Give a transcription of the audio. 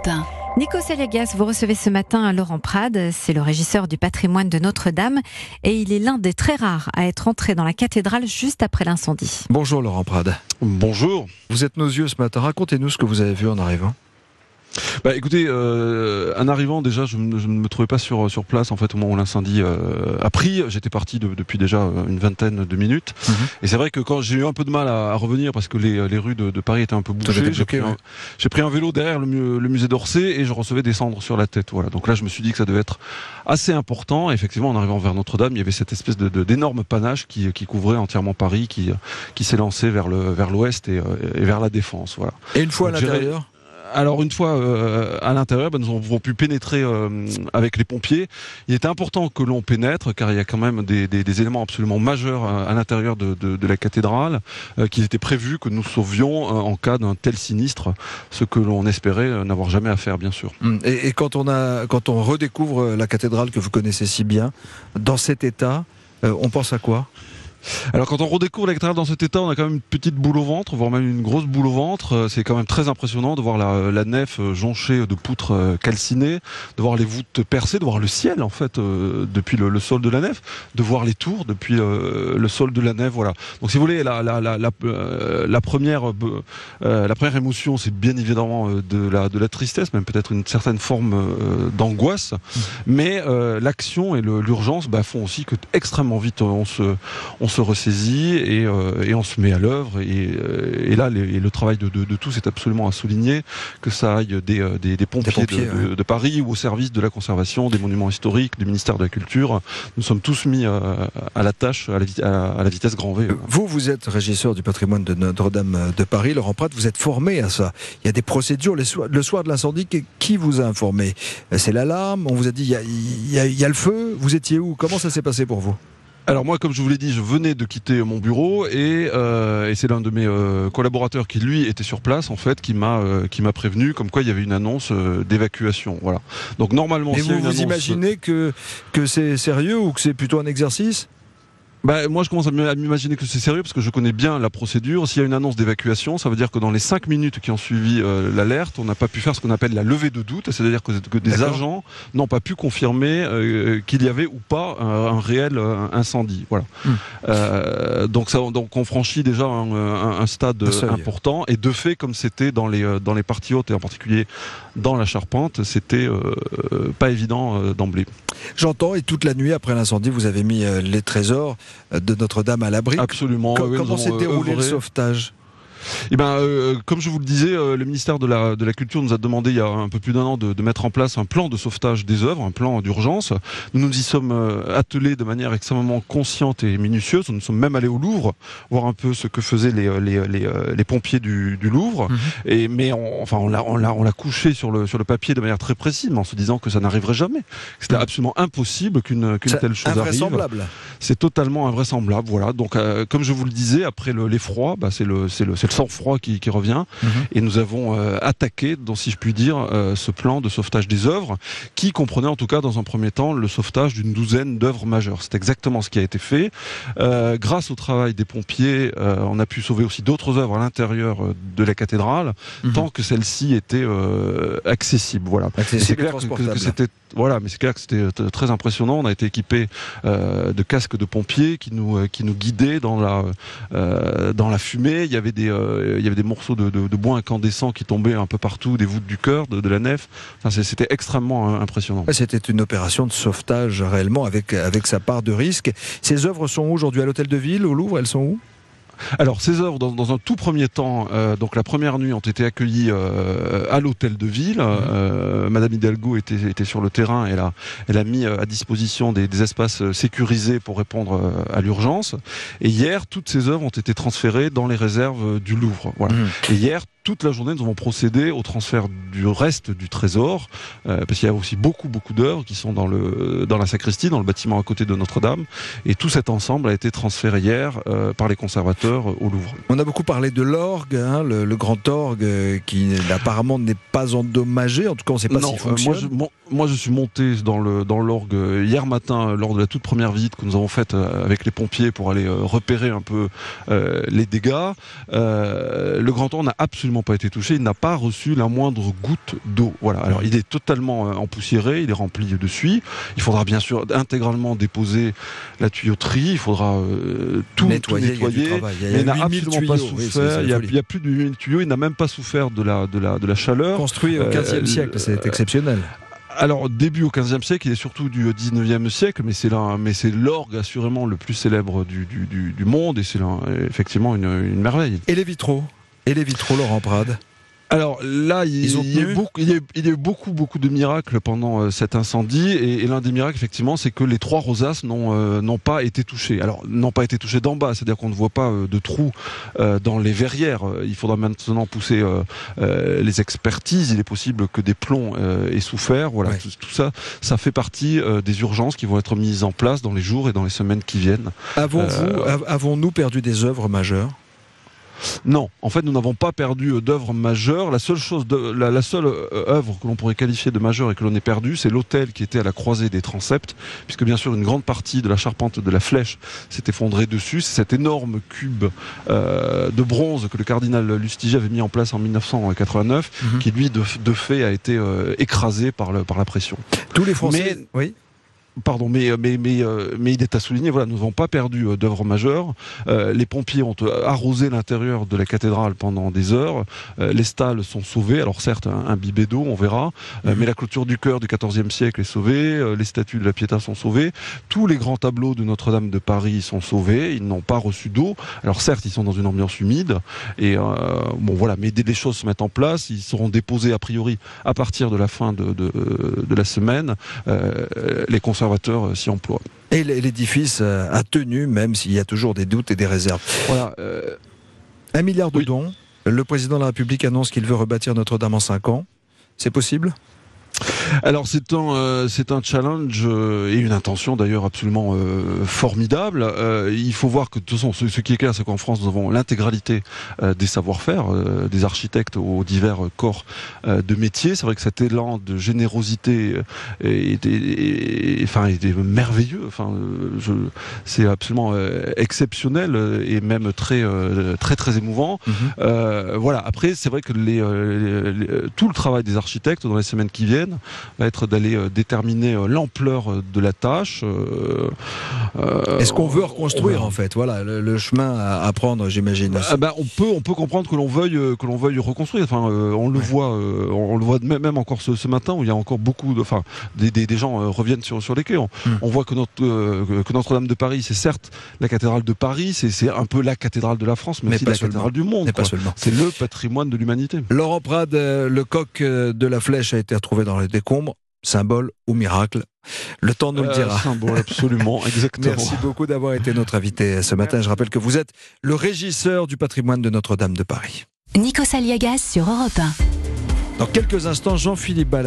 1. Nico Saliagas, vous recevez ce matin Laurent Prade, c'est le régisseur du patrimoine de Notre-Dame et il est l'un des très rares à être entré dans la cathédrale juste après l'incendie. Bonjour Laurent Prade. Bonjour. Vous êtes nos yeux ce matin, racontez-nous ce que vous avez vu en arrivant. Écoutez, en arrivant déjà, je ne me trouvais pas sur place en fait au moment où l'incendie a pris. J'étais parti depuis déjà une vingtaine de minutes. Et c'est vrai que quand j'ai eu un peu de mal à revenir parce que les rues de Paris étaient un peu bouchées, j'ai pris un vélo derrière le musée d'Orsay et je recevais des cendres sur la tête. Voilà. Donc là, je me suis dit que ça devait être assez important. Et effectivement, en arrivant vers Notre-Dame, il y avait cette espèce d'énorme panache qui couvrait entièrement Paris, qui s'est lancé vers l'ouest et vers la Défense. Voilà. Et une fois à l'intérieur ? Alors une fois à l'intérieur, nous avons pu pénétrer avec les pompiers. Il était important que l'on pénètre car il y a quand même des éléments absolument majeurs à l'intérieur de la cathédrale qu'il était prévu que nous sauvions en cas d'un tel sinistre, ce que l'on espérait n'avoir jamais à faire bien sûr. Et quand on redécouvre la cathédrale que vous connaissez si bien, dans cet état, on pense à quoi ? Alors quand on redécouvre la cathédrale dans cet état, on a quand même une petite boule au ventre, voire même une grosse boule au ventre. C'est quand même très impressionnant de voir la nef jonchée de poutres calcinées, de voir les voûtes percées, de voir le ciel en fait depuis le sol de la nef, de voir les tours depuis le sol de la nef. Voilà. Donc si vous voulez, la première émotion, c'est bien évidemment de la tristesse, même peut-être une certaine forme d'angoisse. Mais l'action et l'urgence font aussi que extrêmement vite on se ressaisit et on se met à l'œuvre et là le travail de tous est absolument à souligner, que ça aille des pompiers de Paris ou au service de la conservation des monuments historiques du ministère de la Culture. Nous sommes tous mis à la tâche à la vitesse grand V. Vous êtes régisseur du patrimoine de Notre-Dame de Paris, Laurent Prade, vous êtes formé à ça. Il y a des procédures. Le soir de l'incendie, qui vous a informé ? C'est l'alarme ? On vous a dit il y a le feu ? Vous étiez où ? Comment ça s'est passé pour vous ? Alors moi, comme je vous l'ai dit, je venais de quitter mon bureau et c'est l'un de mes collaborateurs qui lui était sur place en fait qui m'a prévenu comme quoi il y avait une annonce d'évacuation. Voilà. Donc normalement, et vous imaginez que c'est sérieux ou que c'est plutôt un exercice ? Moi je commence à m'imaginer que c'est sérieux parce que je connais bien la procédure. S'il y a une annonce d'évacuation, ça veut dire que dans les 5 minutes qui ont suivi l'alerte, on n'a pas pu faire ce qu'on appelle la levée de doute, c'est-à-dire que des agents n'ont pas pu confirmer qu'il y avait ou pas un réel incendie. Voilà. Donc on franchit déjà un stade important et de fait, comme c'était dans les parties hautes et en particulier dans la charpente, c'était pas évident d'emblée. J'entends, et toute la nuit après l'incendie, vous avez mis les trésors de Notre-Dame à l'abri. Absolument. Comment s'est déroulé le sauvetage ? Comme je vous le disais, le ministère de la Culture nous a demandé il y a un peu plus d'un an de mettre en place un plan de sauvetage des œuvres, un plan d'urgence. Nous nous y sommes attelés de manière extrêmement consciente et minutieuse. Nous sommes même allés au Louvre voir un peu ce que faisaient les pompiers du Louvre. Mais on l'a couché sur le papier de manière très précise, mais en se disant que ça n'arriverait jamais. C'était absolument impossible qu'une telle chose arrive. Invraisemblable. C'est totalement invraisemblable. Voilà. Donc, comme je vous le disais, après l'effroi, c'est le sang-froid qui revient et nous avons attaqué, si je puis dire, ce plan de sauvetage des œuvres qui comprenait en tout cas dans un premier temps le sauvetage d'une douzaine d'œuvres majeures. C'est exactement ce qui a été fait. Grâce au travail des pompiers, on a pu sauver aussi d'autres œuvres à l'intérieur de la cathédrale tant que celle-ci était accessible. Voilà. C'est clair que c'était mais c'est clair que c'était très impressionnant. On a été équipé de casques de pompiers qui nous guidaient dans la fumée. Il y avait des morceaux de bois incandescents qui tombaient un peu partout, des voûtes du chœur, de la nef. Enfin, c'était extrêmement impressionnant. C'était une opération de sauvetage réellement avec sa part de risque. Ces œuvres sont où aujourd'hui ? À l'Hôtel de Ville, au Louvre, elles sont où ? Alors ces œuvres, dans un tout premier temps, donc la première nuit, ont été accueillies à l'Hôtel de Ville. Madame Hidalgo était sur le terrain. Elle a mis à disposition des espaces sécurisés pour répondre à l'urgence. Et hier, toutes ces œuvres ont été transférées dans les réserves du Louvre. Voilà. Et hier, toute la journée, nous avons procédé au transfert du reste du trésor, parce qu'il y a aussi beaucoup d'œuvres qui sont dans la sacristie, dans le bâtiment à côté de Notre-Dame. Et tout cet ensemble a été transféré hier par les conservateurs au Louvre. On a beaucoup parlé de l'orgue, le grand orgue qui apparemment n'est pas endommagé. En tout cas, on ne sait pas s'il fonctionne. Moi, je suis monté dans l'orgue hier matin lors de la toute première visite que nous avons faite avec les pompiers pour aller repérer un peu les dégâts. Le grand orgue n'a absolument absolument pas été touché. Il n'a pas reçu la moindre goutte d'eau. Voilà. Alors il est totalement empoussiéré, il est rempli de suie. Il faudra bien sûr intégralement déposer la tuyauterie. Il faudra tout nettoyer. Mais il n'a absolument pas souffert. Il y a plus de 8 000 tuyaux. Il n'a même pas souffert de la chaleur. Construit au XVe siècle, c'est exceptionnel. Alors, début au XVe siècle, il est surtout du XIXe siècle, mais c'est l'orgue assurément le plus célèbre du monde, et c'est effectivement une merveille. Et les vitraux, Laurent Prade? Alors là, il y a eu beaucoup de miracles pendant cet incendie, et l'un des miracles, effectivement, c'est que les 3 rosaces n'ont pas été touchées. Alors, n'ont pas été touchées d'en bas, c'est-à-dire qu'on ne voit pas de trous dans les verrières. Il faudra maintenant pousser les expertises. Il est possible que des plombs aient souffert. Voilà, tout ça, ça fait partie des urgences qui vont être mises en place dans les jours et dans les semaines qui viennent. Avons-nous perdu des œuvres majeures? Non, en fait, nous n'avons pas perdu d'œuvre majeure. La seule œuvre que l'on pourrait qualifier de majeure et que l'on ait perdue, c'est l'autel qui était à la croisée des transepts, puisque bien sûr une grande partie de la charpente de la flèche s'est effondrée dessus. C'est cet énorme cube de bronze que le cardinal Lustiger avait mis en place en 1989, qui lui, de fait, a été écrasé par la pression. Tous les Français... Oui. Pardon, mais il est à souligner, voilà, nous n'avons pas perdu d'œuvres majeures. Les pompiers ont arrosé l'intérieur de la cathédrale pendant des heures. Les stalles sont sauvées. Alors certes, imbibées d'eau, on verra. Mais la clôture du chœur du XIVe siècle est sauvée. Les statues de la Pietà sont sauvées. Tous les grands tableaux de Notre-Dame de Paris sont sauvés. Ils n'ont pas reçu d'eau. Alors certes, ils sont dans une ambiance humide. Et bon, voilà. Mais dès les choses se mettent en place, ils seront déposés a priori à partir de la fin de la semaine. Les conservateurs s'y emploient. Et l'édifice a tenu, même s'il y a toujours des doutes et des réserves. Voilà. 1 milliard de dons. Le président de la République annonce qu'il veut rebâtir Notre-Dame en 5 ans. C'est possible ? Alors c'est un challenge et une intention d'ailleurs absolument formidable. Il faut voir que de toute façon, ce qui est clair, c'est qu'en France nous avons l'intégralité des savoir-faire, des architectes aux divers corps de métier. C'est vrai que cet élan de générosité était merveilleux. C'est absolument exceptionnel et même très émouvant. Voilà. Après, c'est vrai que tout le travail des architectes dans les semaines qui viennent va être d'aller déterminer l'ampleur de la tâche. Est-ce qu'on veut reconstruire en fait? Voilà, le chemin à prendre, j'imagine. On peut comprendre que l'on veuille reconstruire. Enfin, on le voit même encore ce matin où il y a encore beaucoup des gens reviennent sur les quais. On voit que Notre-Dame de Paris, c'est certes la cathédrale de Paris, c'est un peu la cathédrale de la France, mais aussi la cathédrale du monde. C'est le patrimoine de l'humanité. Laurent Prade, le coq de la flèche a été retrouvé dans les décombres. Symbole ou miracle? Le temps nous le dira. Symbole, absolument, exactement. Merci beaucoup d'avoir été notre invité ce matin. Je rappelle que vous êtes le régisseur du patrimoine de Notre-Dame de Paris. Nikos Aliagas sur Europe 1. Dans quelques instants, Jean-Philippe Ballard.